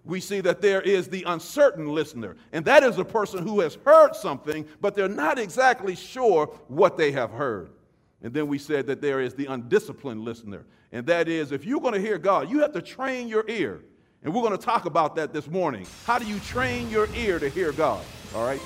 we see that there is the uncertain listener, and that is a person who has heard something, but they're not exactly sure what they have heard. And then we said that there is the undisciplined listener, and that is, if you're going to hear God, you have to train your ear. And we're going to talk about that this morning. How do you train your ear to hear God? All right?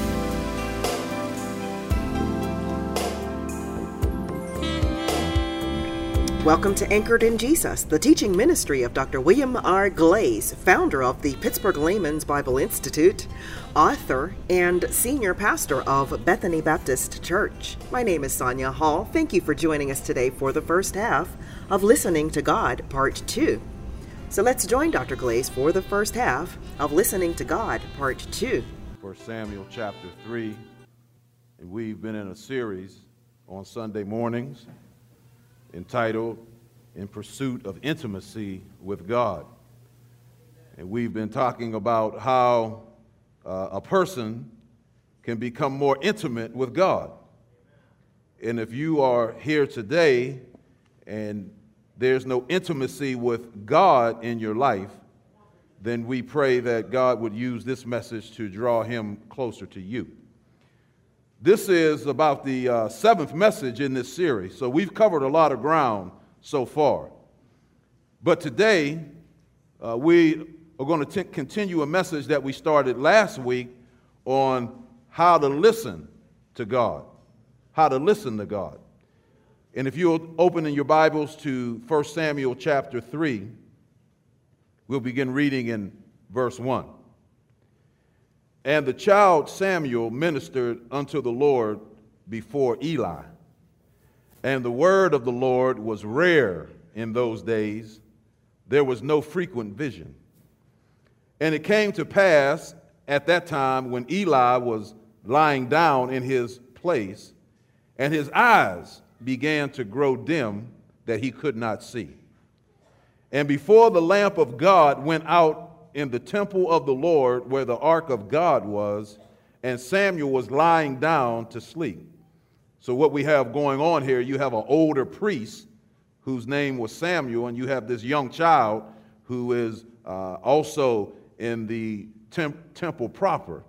Welcome to Anchored in Jesus, the teaching ministry of Dr. William R. Glaze, founder of the Pittsburgh Layman's Bible Institute, author, and senior pastor of Bethany Baptist Church. My name is Sonia Hall. Thank you for joining us today for the first half of Listening to God, Part 2. So let's join Dr. Glaze for the first half of Listening to God, Part 2. 1 Samuel chapter 3, and we've been in a series on Sunday mornings entitled In Pursuit of Intimacy with God. And we've been talking about how a person can become more intimate with God. And if you are here today and there's no intimacy with God in your life, then we pray that God would use this message to draw him closer to you. This is about the seventh message in this series, so we've covered a lot of ground so far. But today, we are going to continue a message that we started last week on how to listen to God. How to listen to God. And if you'll open in your Bibles to 1 Samuel chapter 3, we'll begin reading in verse 1. And the child Samuel ministered unto the Lord before Eli. And the word of the Lord was rare in those days. There was no frequent vision. And it came to pass at that time when Eli was lying down in his place, and his eyes began to grow dim that he could not see. And before the lamp of God went out in the temple of the Lord where the ark of God was, and Samuel was lying down to sleep. So what we have going on here, you have an older priest whose name was Samuel, and you have this young child who is also in the temple proper.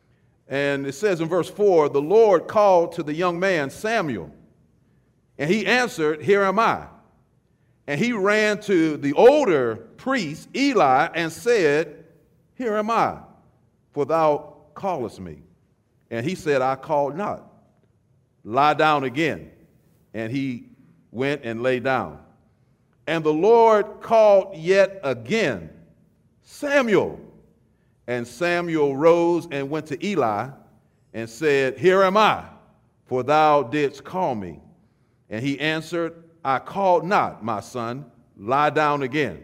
And it says in verse 4, the Lord called to the young man, Samuel, and he answered, Here am I. And he ran to the older priest, Eli, and said, Here am I, for thou callest me. And he said, I called not. Lie down again. And he went and lay down. And the Lord called yet again, Samuel. And Samuel rose and went to Eli and said, Here am I, for thou didst call me. And he answered, I called not, my son, lie down again.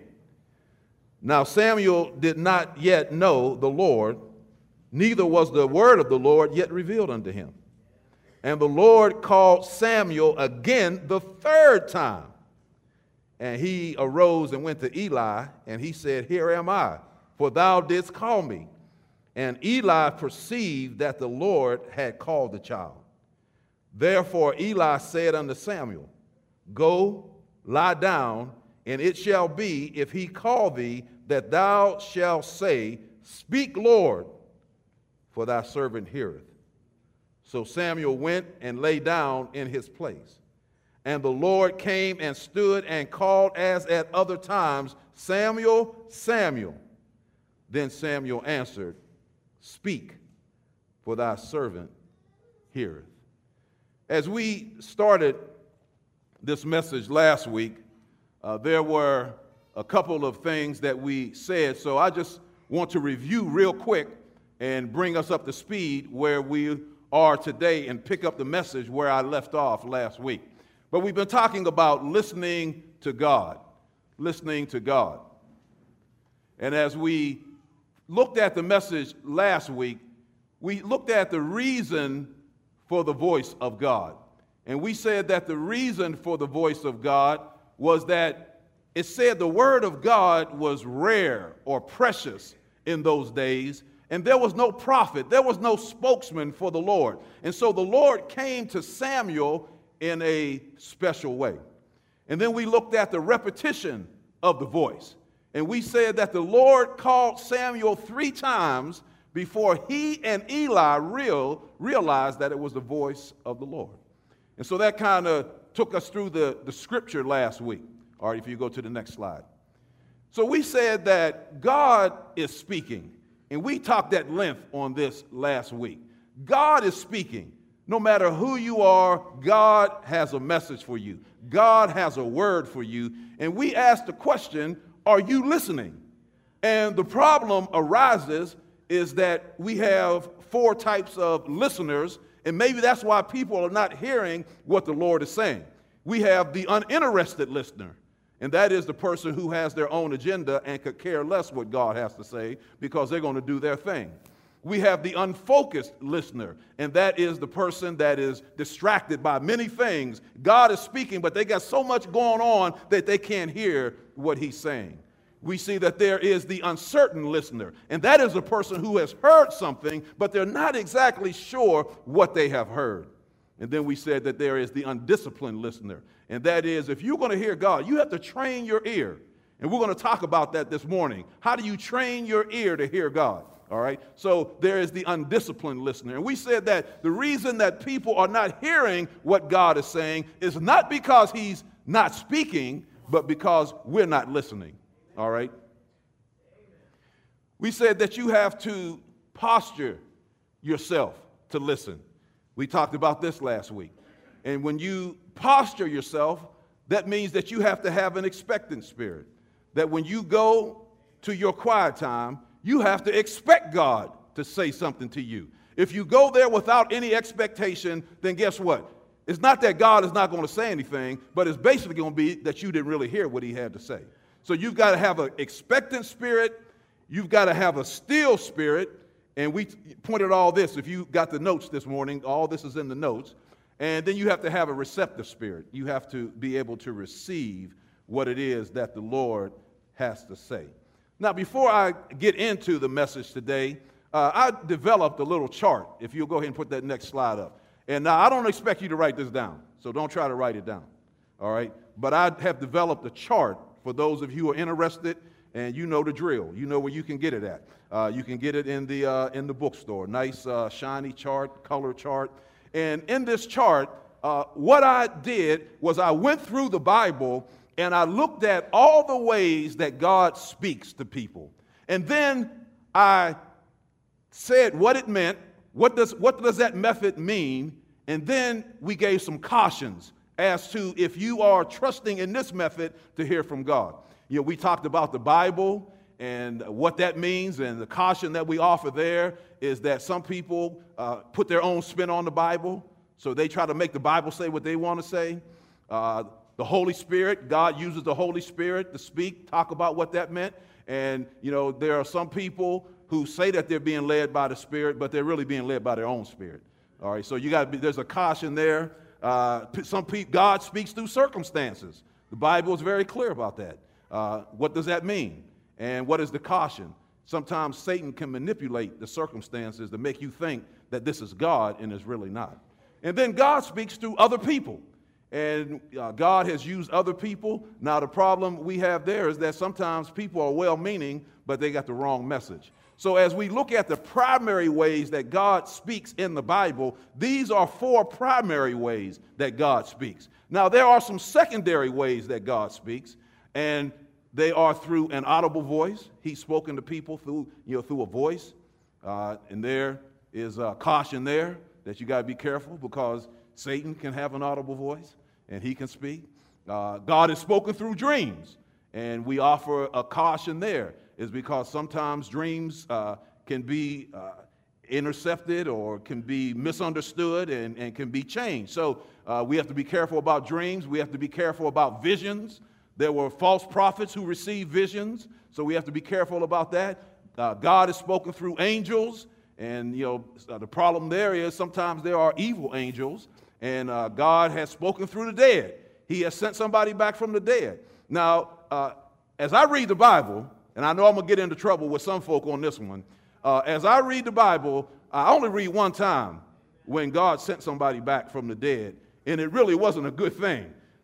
Now Samuel did not yet know the Lord, neither was the word of the Lord yet revealed unto him. And the Lord called Samuel again the third time. And he arose and went to Eli, and he said, Here am I, for thou didst call me. And Eli perceived that the Lord had called the child. Therefore Eli said unto Samuel, Go, lie down, and it shall be, if he call thee, that thou shalt say, Speak, Lord, for thy servant heareth. So Samuel went and lay down in his place. And the Lord came and stood and called as at other times, Samuel, Samuel. Then Samuel answered, Speak, for thy servant heareth. As we started this message last week, there were a couple of things that we said, so I just want to review real quick and bring us up to speed where we are today and pick up the message where I left off last week. But we've been talking about listening to God, listening to God. And as we looked at the message last week, we looked at the reason for the voice of God. And we said that the reason for the voice of God was that it said the word of God was rare or precious in those days, and there was no prophet, there was no spokesman for the Lord. And so the Lord came to Samuel in a special way. And then we looked at the repetition of the voice. And we said that the Lord called Samuel 3 times before he and Eli realized that it was the voice of the Lord. And so that kind of took us through the scripture last week. All right, if you go to the next slide. So we said that God is speaking, and we talked at length on this last week. God is speaking. No matter who you are, God has a message for you. God has a word for you. And we asked the question, are you listening? And the problem arises is that we have 4 types of listeners, and maybe that's why people are not hearing what the Lord is saying. We have the uninterested listener, and that is the person who has their own agenda and could care less what God has to say because they're going to do their thing. We have the unfocused listener, and that is the person that is distracted by many things. God is speaking, but they got so much going on that they can't hear what he's saying. We see that there is the uncertain listener, and that is a person who has heard something, but they're not exactly sure what they have heard. And then we said that there is the undisciplined listener, and that is if you're going to hear God, you have to train your ear. And we're going to talk about that this morning. How do you train your ear to hear God? All right, so there is the undisciplined listener. And we said that the reason that people are not hearing what God is saying is not because he's not speaking, but because we're not listening. All right. We said that you have to posture yourself to listen. We talked about this last week. And when you posture yourself, that means that you have to have an expectant spirit. That when you go to your quiet time, you have to expect God to say something to you. If you go there without any expectation, then guess what? It's not that God is not going to say anything, but it's basically going to be that you didn't really hear what he had to say. So you've got to have an expectant spirit. You've got to have a still spirit. And we pointed all this. If you got the notes this morning, all this is in the notes. And then you have to have a receptive spirit. You have to be able to receive what it is that the Lord has to say. Now, before I get into the message today, I developed a little chart. If you'll go ahead and put that next slide up. And now I don't expect you to write this down, so don't try to write it down. All right? But I have developed a chart for those of you who are interested, and you know the drill. You know where you can get it at. You can get it in the bookstore. Nice, shiny chart, color chart. And in this chart, what I did was I went through the Bible and I looked at all the ways that God speaks to people. And then I said what it meant, what does that method mean, and then we gave some cautions as to if you are trusting in this method to hear from God. You know, we talked about the Bible and what that means, and the caution that we offer there is that some people put their own spin on the Bible, so they try to make the Bible say what they want to say. The Holy Spirit, God uses the Holy Spirit to speak, talk about what that meant. And, you know, there are some people who say that they're being led by the Spirit, but they're really being led by their own spirit. All right, so there's a caution there. God speaks through circumstances. The Bible is very clear about that. What does that mean? And what is the caution? Sometimes Satan can manipulate the circumstances to make you think that this is God and it's really not. And then God speaks through other people. And God has used other people. Now, the problem we have there is that sometimes people are well-meaning, but they got the wrong message. So as we look at the primary ways that God speaks in the Bible, these are 4 primary ways that God speaks. Now, there are some secondary ways that God speaks, and they are through an audible voice. He's spoken to people through a voice. And there is a caution there that you got to be careful because Satan can have an audible voice and he can speak. God has spoken through dreams, and we offer a caution there is because sometimes dreams can be intercepted or can be misunderstood and can be changed. So we have to be careful about dreams. We have to be careful about visions. There were false prophets who received visions, so we have to be careful about that. God has spoken through angels, and the problem there is sometimes there are evil angels, and God has spoken through the dead. He has sent somebody back from the dead. Now, as I read the Bible, and I know I'm going to get into trouble with some folk on this one, as I read the Bible, I only read one time when God sent somebody back from the dead, and it really wasn't a good thing.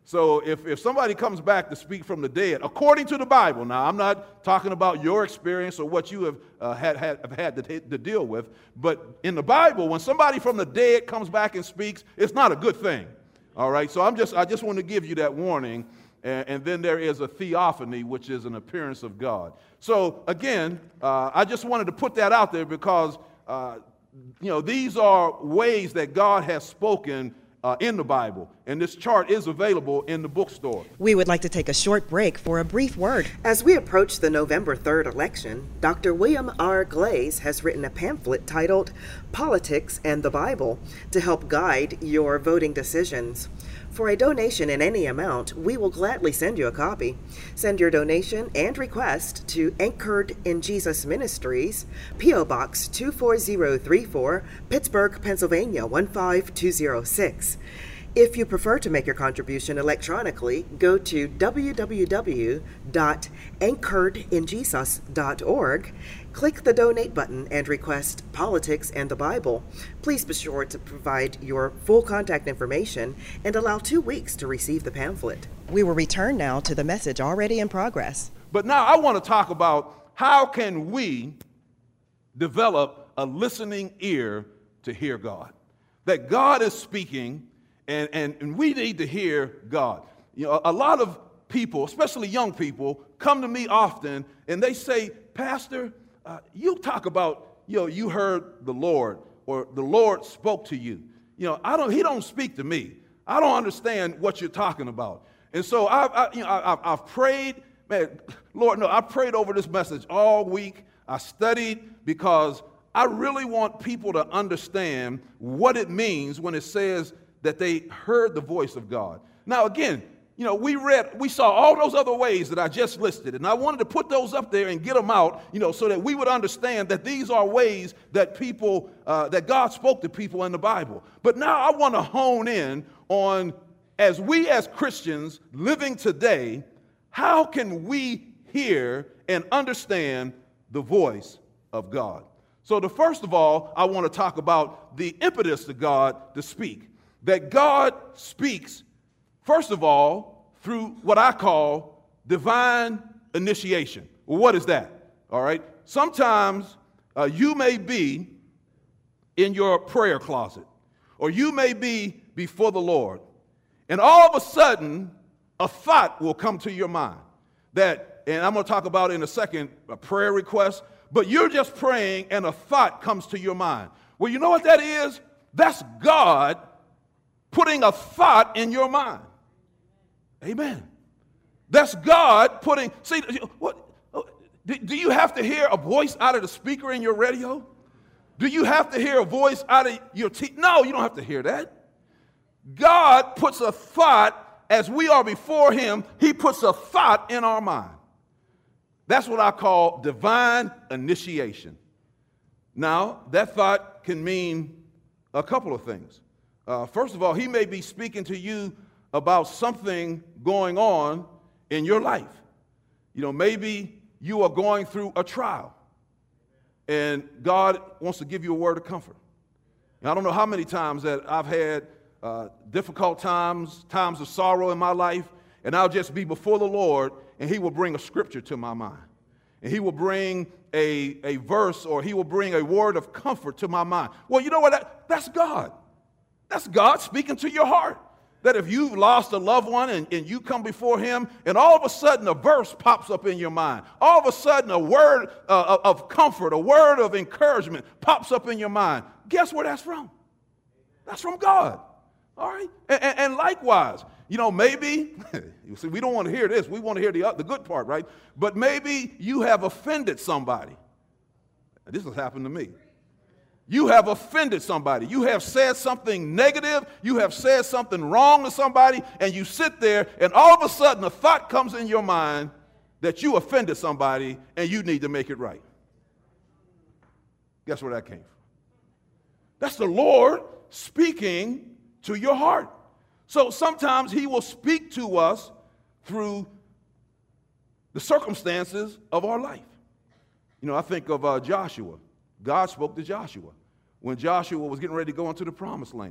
So if somebody comes back to speak from the dead, according to the Bible, now I'm not talking about your experience or what you have had to deal with, but in the Bible, when somebody from the dead comes back and speaks, it's not a good thing. All right, so I just want to give you that warning. And then there is a theophany, which is an appearance of God. So again, I just wanted to put that out there because these are ways that God has spoken in the Bible, and this chart is available in the bookstore. We would like to take a short break for a brief word. As we approach the November 3rd election, Dr. William R. Glaze has written a pamphlet titled Politics and the Bible to help guide your voting decisions. For a donation in any amount, we will gladly send you a copy. Send your donation and request to Anchored in Jesus Ministries, P.O. Box 24034, Pittsburgh, Pennsylvania 15206. If you prefer to make your contribution electronically, go to www.anchoredinjesus.org, click the donate button and request Politics and the Bible. Please be sure to provide your full contact information and allow 2 weeks to receive the pamphlet. We will return now to the message already in progress. But now I want to talk about how can we develop a listening ear to hear God. That God is speaking, and we need to hear God. A lot of people, especially young people, come to me often and they say, Pastor, you talk about, you heard the Lord or the Lord spoke to you. He don't speak to me. I don't understand what you're talking about. And so I've prayed, man, Lord, no, I prayed over this message all week. I studied because I really want people to understand what it means when it says that they heard the voice of God. Now, again, we saw all those other ways that I just listed, and I wanted to put those up there and get them out, so that we would understand that these are ways that that God spoke to people in the Bible. But now I want to hone in on, as we as Christians living today, how can we hear and understand the voice of God? So first of all, I want to talk about the impetus to God to speak. That God speaks, first of all, through what I call divine initiation. Well, what is that? All right. Sometimes you may be in your prayer closet, or you may be before the Lord, and all of a sudden, a thought will come to your mind that, and I'm going to talk about in a second, a prayer request, but you're just praying and a thought comes to your mind. Well, you know what that is? That's God putting a thought in your mind. Amen. That's God putting, see, what? Do you have to hear a voice out of the speaker in your radio? Do you have to hear a voice out of your TV? No, you don't have to hear that. God puts a thought, as we are before him, he puts a thought in our mind. That's what I call divine initiation. Now, that thought can mean a couple of things. First of all, he may be speaking to you about something going on in your life. Maybe you are going through a trial, and God wants to give you a word of comfort. Now, I don't know how many times that I've had difficult times of sorrow in my life, and I'll just be before the Lord, and he will bring a scripture to my mind. And he will bring a verse, or he will bring a word of comfort to my mind. Well, you know what? That's God. That's God speaking to your heart. That if you've lost a loved one and you come before him, and all of a sudden a verse pops up in your mind. All of a sudden a word of comfort, a word of encouragement pops up in your mind. Guess where that's from? That's from God. All right? And likewise, maybe, you see, we don't want to hear this. We want to hear the good part, right? But maybe you have offended somebody. This has happened to me. You have offended somebody. You have said something negative. You have said something wrong to somebody, and you sit there, and all of a sudden a thought comes in your mind that you offended somebody, and you need to make it right. Guess where that came from? That's the Lord speaking to your heart. So sometimes he will speak to us through the circumstances of our life. I think of Joshua. God spoke to Joshua when Joshua was getting ready to go into the promised land.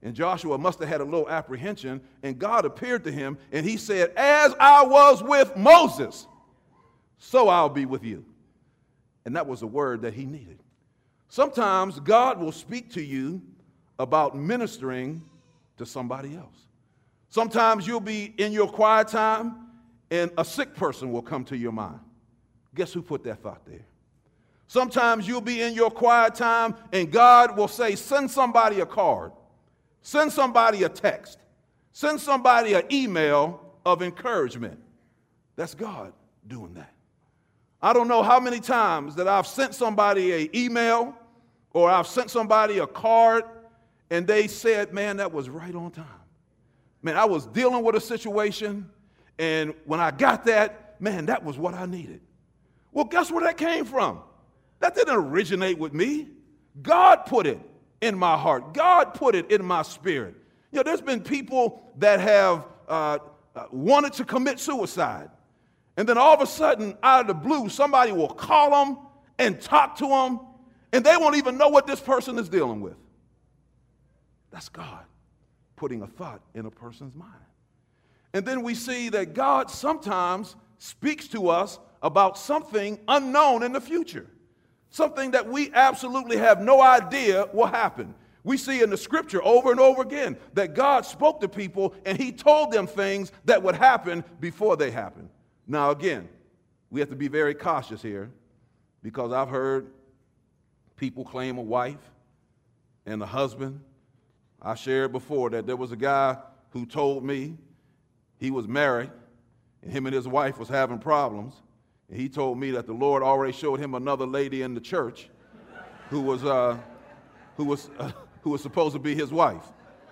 And Joshua must have had a little apprehension, and God appeared to him, and he said, as I was with Moses, so I'll be with you. And that was a word that he needed. Sometimes God will speak to you about ministering to somebody else. Sometimes you'll be in your quiet time, and a sick person will come to your mind. Guess who put that thought there? Sometimes you'll be in your quiet time, and God will say, send somebody a card. Send somebody a text. Send somebody an email of encouragement. That's God doing that. I don't know how many times that I've sent somebody an email or I've sent somebody a card and they said, man, that was right on time. Man, I was dealing with a situation, and when I got that, man, that was what I needed. Well, guess where that came from? That didn't originate with me. God put it in my heart. God put it in my spirit. You know, there's been people that have wanted to commit suicide. And then all of a sudden, out of the blue, somebody will call them and talk to them, and they won't even know what this person is dealing with. That's God putting a thought in a person's mind. And then we see that God sometimes speaks to us about something unknown in the future. Something that we absolutely have no idea will happen. We see in the scripture over and over again that God spoke to people and he told them things that would happen before they happen. Now again, we have to be very cautious here, because I've heard people claim a wife and a husband. I shared before that there was a guy who told me he was married and him and his wife was having problems. And he told me that the Lord already showed him another lady in the church who was supposed to be his wife.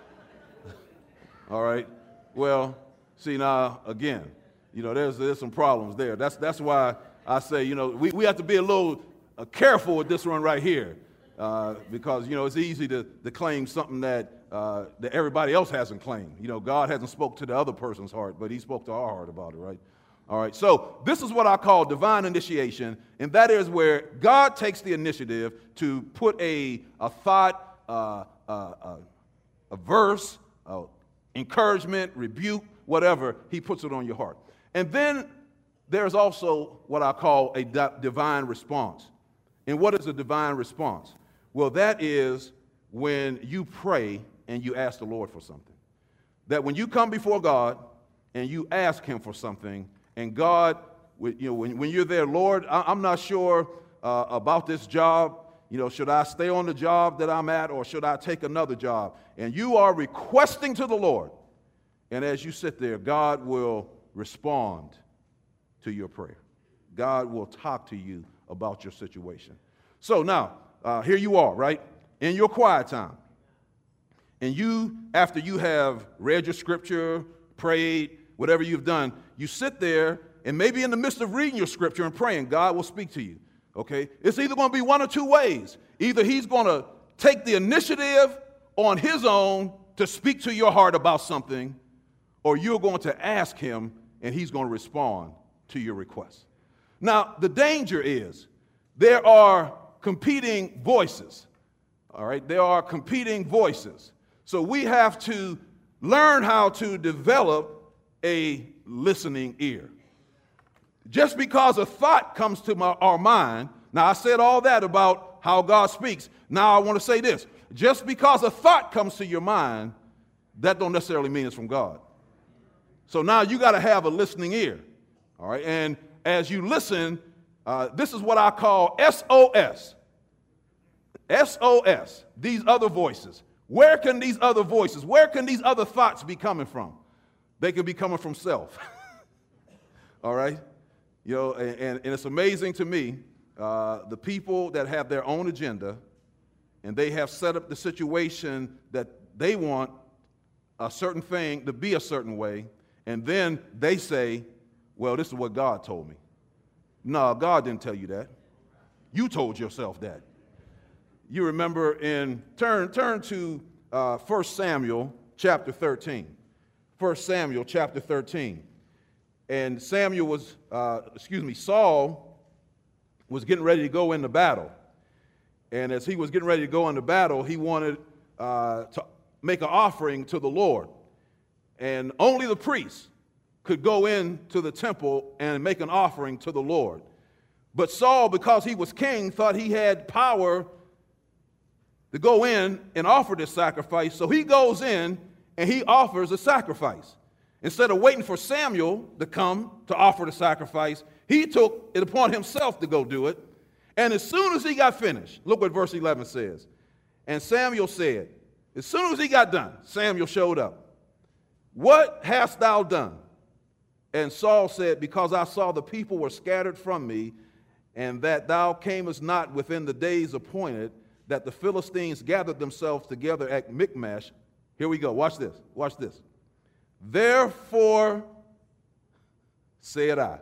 All right. Well, see, now again, you know, there's some problems there. That's why I say, you know, we have to be a little careful with this one right here, because you know it's easy to claim something that everybody else hasn't claimed. You know, God hasn't spoke to the other person's heart, but He spoke to our heart about it, right? All right, so this is what I call divine initiation, and that is where God takes the initiative to put a thought, a verse, encouragement, rebuke, whatever, He puts it on your heart. And then there's also what I call a divine response. And what is a divine response? Well, that is when you pray and you ask the Lord for something. That when you come before God and you ask Him for something, and God, you know, when you're there, Lord, I'm not sure about this job. You know, should I stay on the job that I'm at, or should I take another job? And you are requesting to the Lord. And as you sit there, God will respond to your prayer. God will talk to you about your situation. So now, here you are, right, in your quiet time. And you, after you have read your scripture, prayed, whatever you've done, you sit there, and maybe in the midst of reading your scripture and praying, God will speak to you, okay? It's either going to be one or two ways. Either He's going to take the initiative on His own to speak to your heart about something, or you're going to ask Him, and He's going to respond to your request. Now, the danger is there are competing voices, all right? There are competing voices. So we have to learn how to develop a listening ear. Just because a thought comes to our mind, now I said all that about how God speaks. Now I want to say this. Just because a thought comes to your mind, that don't necessarily mean it's from God. So now you got to have a listening ear. All right, and as you listen, this is what I call SOS. SOS, these other voices. Where can these other voices, where can these other thoughts be coming from? They could be coming from self. All right? You know, and it's amazing to me, the people that have their own agenda, and they have set up the situation that they want a certain thing to be a certain way, and then they say, well, this is what God told me. No, God didn't tell you that. You told yourself that. You remember turn to 1 Samuel chapter 13. 1 Samuel chapter 13. And Saul was getting ready to go into battle. And as he was getting ready to go into battle, he wanted make an offering to the Lord. And only the priests could go into the temple and make an offering to the Lord. But Saul, because he was king, thought he had power to go in and offer this sacrifice. So he goes in and he offers a sacrifice. Instead of waiting for Samuel to come to offer the sacrifice, he took it upon himself to go do it. And as soon as he got finished, look what verse 11 says. And Samuel said, as soon as he got done, Samuel showed up. What hast thou done? And Saul said, because I saw the people were scattered from me, and that thou camest not within the days appointed, that the Philistines gathered themselves together at Michmash. Here we go. Watch this. Watch this. Therefore said I.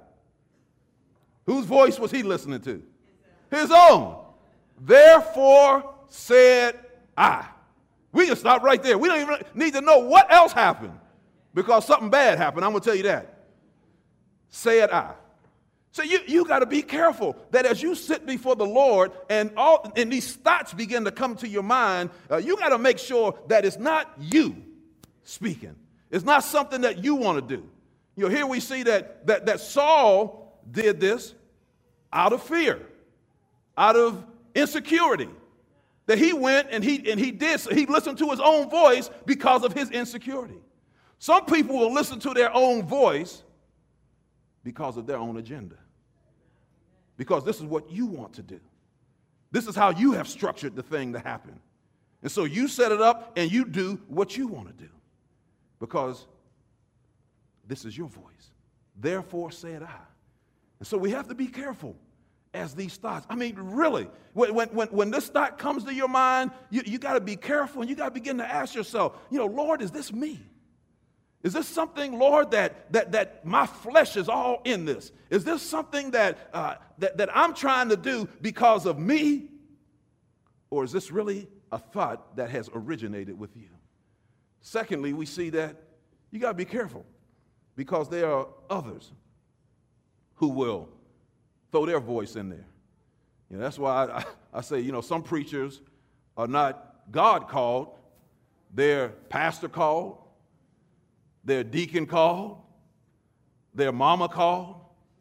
Whose voice was he listening to? His own. Therefore said I. We can stop right there. We don't even need to know what else happened because something bad happened. I'm going to tell you that. Said I. So you got to be careful that as you sit before the Lord and these thoughts begin to come to your mind, you got to make sure that it's not you speaking. It's not something that you want to do. You know, here we see that Saul did this out of fear, out of insecurity. That he went and he listened to his own voice because of his insecurity. Some people will listen to their own voice because of their own agenda. Because this is what you want to do. This is how you have structured the thing to happen. And so you set it up and you do what you want to do. Because this is your voice. Therefore said I. And so we have to be careful as these thoughts. I mean, really, when this thought comes to your mind, you got to be careful and you got to begin to ask yourself, Lord, is this me? Is this something, Lord, that my flesh is all in this? Is this something that I'm trying to do because of me? Or is this really a thought that has originated with you? Secondly, we see that you got to be careful because there are others who will throw their voice in there. That's why I say, some preachers are not God called, they're pastor called, they're deacon called, they're mama called.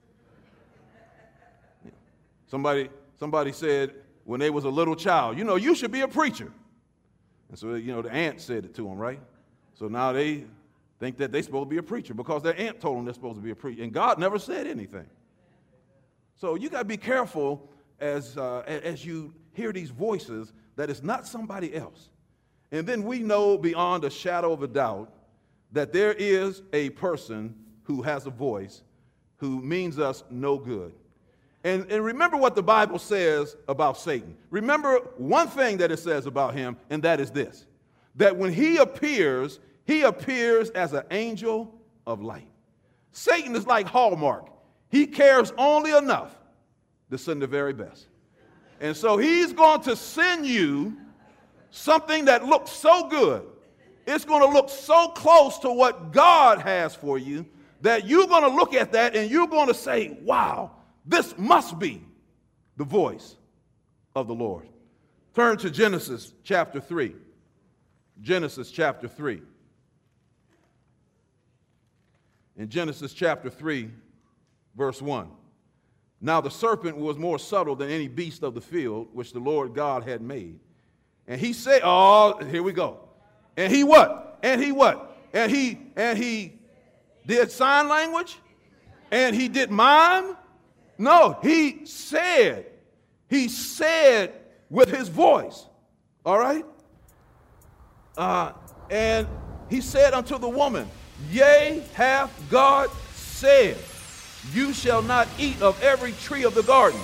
Somebody said when they was a little child, you should be a preacher. And so, the aunt said it to them, right? So now they think that they're supposed to be a preacher because their aunt told them they're supposed to be a preacher. And God never said anything. So you got to be careful as you hear these voices that it's not somebody else. And then we know beyond a shadow of a doubt that there is a person who has a voice who means us no good. And remember what the Bible says about Satan. Remember one thing that it says about him, and that is this, that when he appears as an angel of light. Satan is like Hallmark. He cares only enough to send the very best. And so he's going to send you something that looks so good. It's going to look so close to what God has for you that you're going to look at that and you're going to say, wow, this must be the voice of the Lord. Turn to Genesis chapter 3. Genesis chapter 3. In Genesis chapter 3, verse 1. Now the serpent was more subtle than any beast of the field which the Lord God had made. And he said, here we go. And he what? And he what? And he did sign language? And he did mime? No, he said with his voice. All right? And he said unto the woman, Yea, hath God said, you shall not eat of every tree of the garden.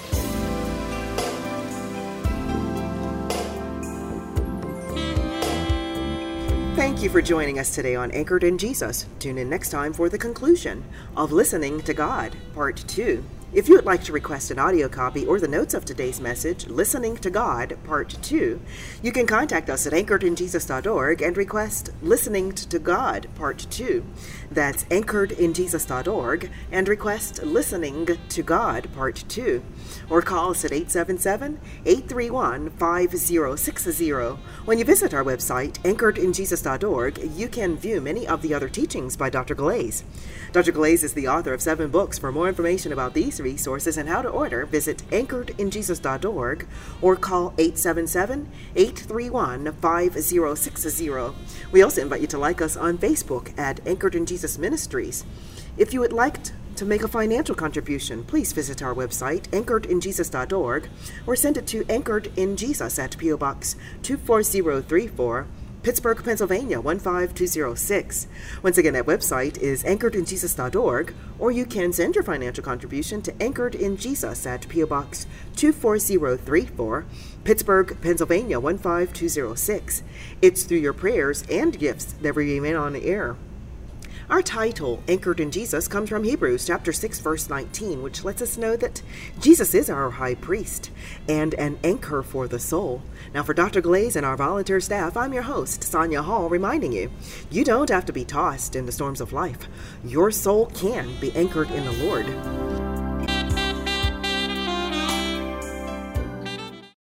Thank you for joining us today on Anchored in Jesus. Tune in next time for the conclusion of Listening to God, Part 2. If you would like to request an audio copy or the notes of today's message, Listening to God, Part 2, you can contact us at anchoredinjesus.org and request Listening to God, Part 2. That's anchoredinjesus.org and request Listening to God, Part 2. Or call us at 877-831-5060. When you visit our website, anchoredinjesus.org, you can view many of the other teachings by Dr. Glaze. Dr. Glaze is the author of 7 books. For more information about these resources and how to order, visit anchoredinjesus.org or call 877-831-5060. We also invite you to like us on Facebook at Anchored in Jesus Ministries. If you would like to make a financial contribution, please visit our website, anchoredinjesus.org, or send it to Anchored in Jesus at P.O. Box 24034, Pittsburgh, Pennsylvania 15206. Once again, that website is anchoredinjesus.org, or you can send your financial contribution to Anchored in Jesus at P.O. Box 24034, Pittsburgh, Pennsylvania 15206. It's through your prayers and gifts that we remain on the air. Our title, Anchored in Jesus, comes from Hebrews chapter 6, verse 19, which lets us know that Jesus is our high priest and an anchor for the soul. Now, for Dr. Glaze and our volunteer staff, I'm your host, Sonia Hall, reminding you, you don't have to be tossed in the storms of life. Your soul can be anchored in the Lord.